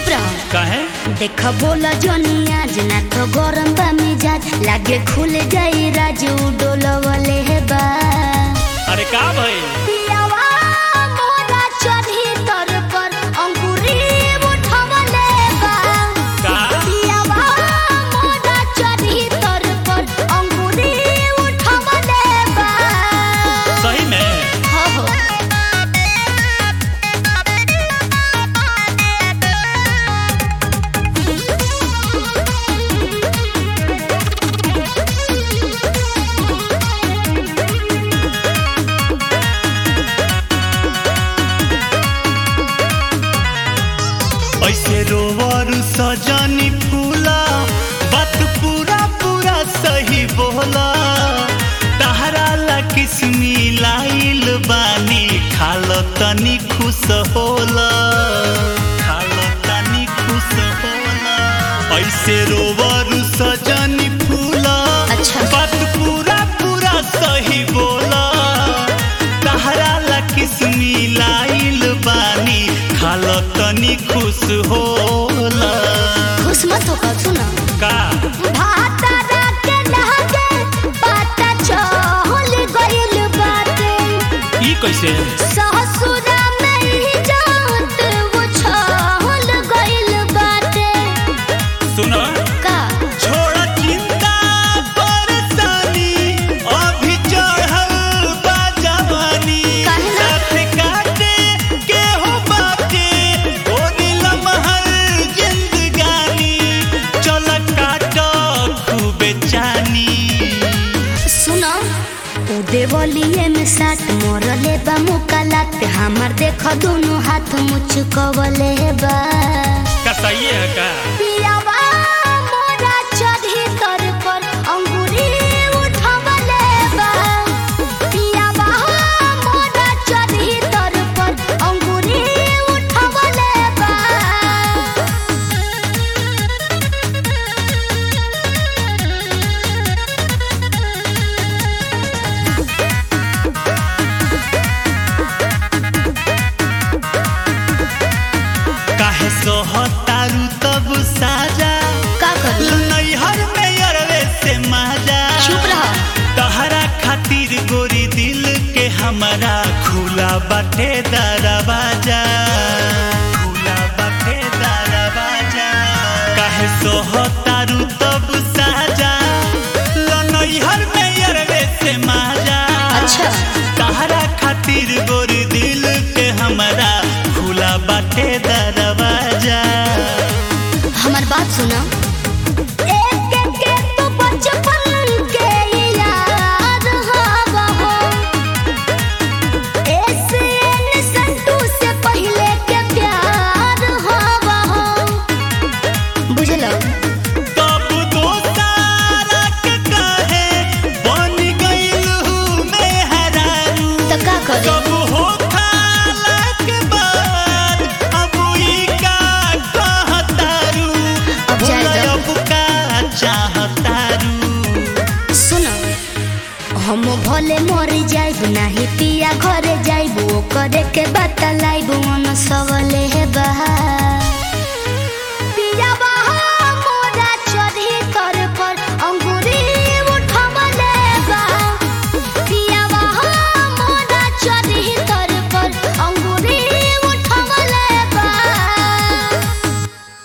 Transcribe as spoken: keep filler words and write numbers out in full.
चुप रहो। काहे? देख बोला जोनिया जना तो गरम बा मिजाज लागे खुल जाई राजू डोलवले है बा। अरे का भाई? पियावा मोरा चढ़ी तर पर अंकुरी उठवले बा। का? पियावा मोरा चढ़ी तर पर अंकुरी उठवले बा। सही में? हो हो। ऐसे रोवर सजनी फूला बात पूरा पूरा सही बोला। तहरा ला किस्मी लाइल बानी खाल तनी खुश होला। खाल तनी खुश होला। ऐसे रोवर सजनी फूला अच्छा। बात पूरा पूरा सही बोला। तहरा ला किस्मी लाइल बानी खाल तनी खुश होला। खुश मत हो सुना का? भातारा के लहके पाता चहल गइल बाटे। ई कैसे? ससुरा में ही जात वो छहल गइल बाटे। सुनो का? छोड़ चिंता परेशानी अभी चढ़ल बा जवानी। काहे ना? साथ काटे के हो बाटे ओ नीलम हर जिंदगानी। चल काट खूबे जानी। सुनो उ देवलिए में साथ मोरले बा मुकालात हमर देख दोनों हाथ मुचकवले बा। का सही है का? पियावा मोरा चढ़ी तर पर अंगूरी उठवले बा। पियावा मोरा चढ़ी तर पर अंगूरी उठवले बा। काहे सोहतारू तब साजा का करी? नैहर में अरवे से माजा। चुप रहो। तहरा खातिर गोरी दिल के हमारा खुला बाटे दरवाजा। खुला बाटे दरवाजा। काहे सोहतारू तब साजा नैहर में अरवे से माजा। अच्छा। तहरा खातिर गोरी दिल के हमारा खुला बाटे दरवाजा। हमार बात सुनो। एक एक के तो बचपन के याद हवा हो। ऐसे न संतू से पहले के प्यार हवा हो। बुझलो? तब दोस्तारा के काहे बन गइल हूँ मैं हरारू। तो का करी? कब हो खाला के बाद अब ई का कहतारू। अब जाए बोला दो। अब का चाहतारू। सुनो हम भले मर जाइब नाही पिया घरे जाइब ओ करे के बतलाइब मन सबले बहा।